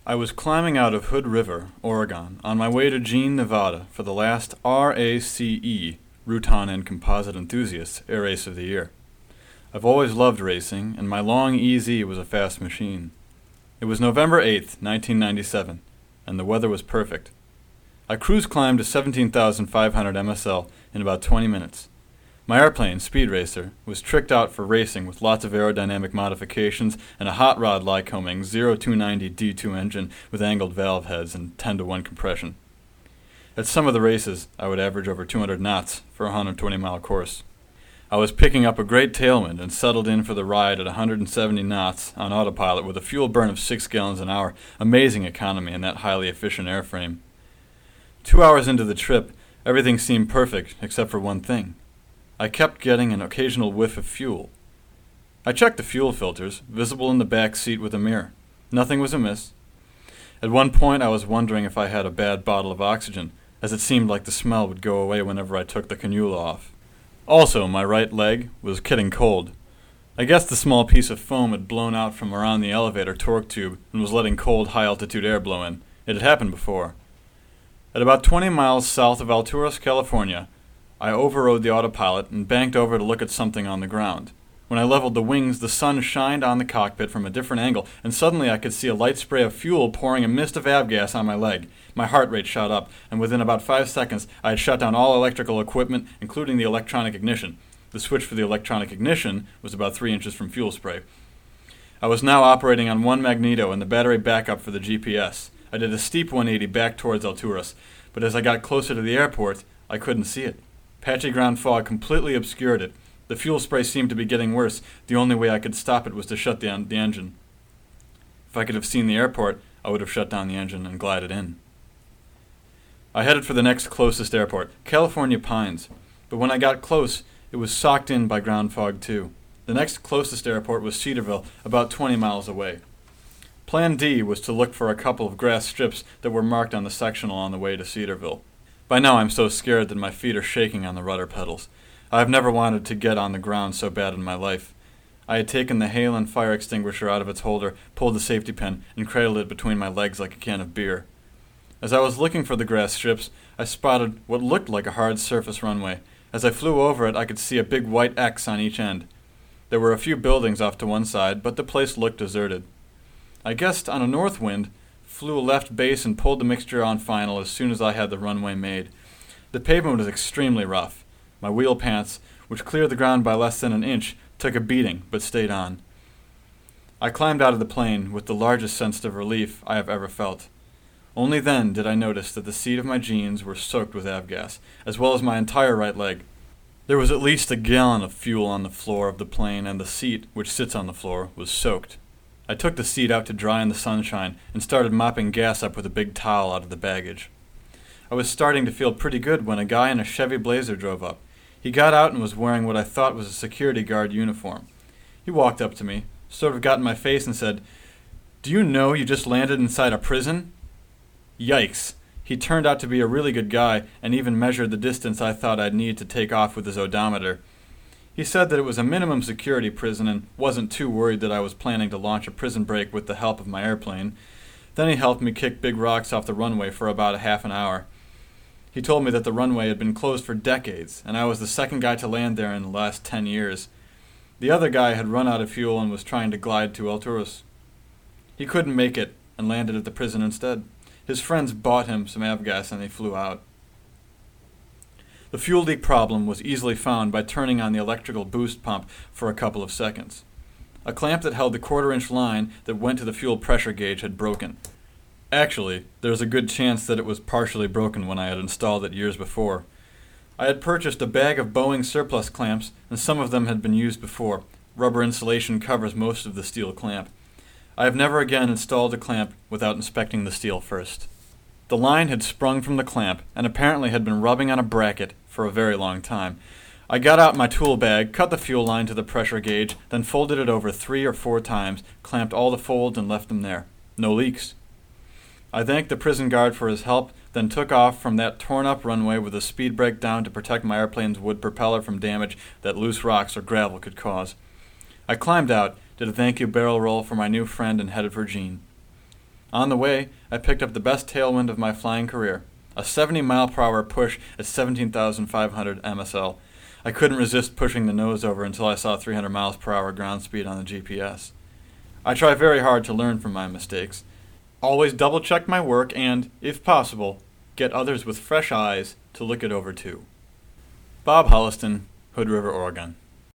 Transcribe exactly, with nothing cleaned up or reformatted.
I was climbing out of Hood River, Oregon, on my way to Jean, Nevada for the last R A C E, Rutan and Composite Enthusiasts, Air Race of the Year. I've always loved racing, and my long E Z was a fast machine. It was November eighth, nineteen ninety-seven, and the weather was perfect. I cruise climbed to seventeen thousand five hundred M S L in about twenty minutes. My airplane, Speed Racer, was tricked out for racing with lots of aerodynamic modifications and a hot rod Lycoming zero two ninety D two engine with angled valve heads and ten to one compression. At some of the races, I would average over two hundred knots for a one hundred twenty mile course. I was picking up a great tailwind and settled in for the ride at one hundred seventy knots on autopilot with a fuel burn of six gallons an hour, amazing economy in that highly efficient airframe. Two hours into the trip, everything seemed perfect except for one thing. I kept getting an occasional whiff of fuel. I checked the fuel filters, visible in the back seat with a mirror. Nothing was amiss. At one point I was wondering if I had a bad bottle of oxygen, as it seemed like the smell would go away whenever I took the cannula off. Also, my right leg was getting cold. I guess the small piece of foam had blown out from around the elevator torque tube and was letting cold, high-altitude air blow in. It had happened before. At about twenty miles south of Alturas, California, I overrode the autopilot and banked over to look at something on the ground. When I leveled the wings, the sun shined on the cockpit from a different angle, and suddenly I could see a light spray of fuel pouring a mist of avgas on my leg. My heart rate shot up, and within about five seconds, I had shut down all electrical equipment, including the electronic ignition. The switch for the electronic ignition was about three inches from fuel spray. I was now operating on one magneto and the battery backup for the G P S. I did a steep one eighty back towards Alturas, but as I got closer to the airport, I couldn't see it. Patchy ground fog completely obscured it. The fuel spray seemed to be getting worse. The only way I could stop it was to shut down the engine. If I could have seen the airport, I would have shut down the engine and glided in. I headed for the next closest airport, California Pines, but when I got close, it was socked in by ground fog too. The next closest airport was Cedarville, about twenty miles away. Plan D was to look for a couple of grass strips that were marked on the sectional on the way to Cedarville. By now I'm so scared that my feet are shaking on the rudder pedals. I have never wanted to get on the ground so bad in my life. I had taken the Halen fire extinguisher out of its holder, pulled the safety pin, and cradled it between my legs like a can of beer. As I was looking for the grass strips, I spotted what looked like a hard surface runway. As I flew over it, I could see a big white X on each end. There were a few buildings off to one side, but the place looked deserted. I guessed on a north wind, flew a left base and pulled the mixture on final as soon as I had the runway made. The pavement was extremely rough. My wheel pants, which cleared the ground by less than an inch, took a beating, but stayed on. I climbed out of the plane with the largest sense of relief I have ever felt. Only then did I notice that the seat of my jeans were soaked with avgas, as well as my entire right leg. There was at least a gallon of fuel on the floor of the plane, and the seat, which sits on the floor, was soaked. I took the seat out to dry in the sunshine and started mopping gas up with a big towel out of the baggage. I was starting to feel pretty good when a guy in a Chevy Blazer drove up. He got out and was wearing what I thought was a security guard uniform. He walked up to me, sort of got in my face and said, "Do you know you just landed inside a prison?" Yikes. He turned out to be a really good guy and even measured the distance I thought I'd need to take off with his odometer. He said that it was a minimum security prison and wasn't too worried that I was planning to launch a prison break with the help of my airplane. Then he helped me kick big rocks off the runway for about a half an hour. He told me that the runway had been closed for decades, and I was the second guy to land there in the last ten years. The other guy had run out of fuel and was trying to glide to Alturas. He couldn't make it and landed at the prison instead. His friends bought him some avgas and they flew out. The fuel leak problem was easily found by turning on the electrical boost pump for a couple of seconds. A clamp that held the quarter-inch line that went to the fuel pressure gauge had broken. Actually, there was a good chance that it was partially broken when I had installed it years before. I had purchased a bag of Boeing surplus clamps, and some of them had been used before. Rubber insulation covers most of the steel clamp. I have never again installed a clamp without inspecting the steel first. The line had sprung from the clamp and apparently had been rubbing on a bracket for a very long time. I got out my tool bag, cut the fuel line to the pressure gauge, then folded it over three or four times, clamped all the folds and left them there. No leaks. I thanked the prison guard for his help, then took off from that torn-up runway with a speed brake down to protect my airplane's wood propeller from damage that loose rocks or gravel could cause. I climbed out, did a thank you barrel roll for my new friend, and headed for Jean. On the way, I picked up the best tailwind of my flying career, a seventy mile per hour push at seventeen thousand five hundred M S L. I couldn't resist pushing the nose over until I saw three hundred miles per hour ground speed on the G P S. I try very hard to learn from my mistakes. Always double-check my work and, if possible, get others with fresh eyes to look it over too. Bob Holliston, Hood River, Oregon.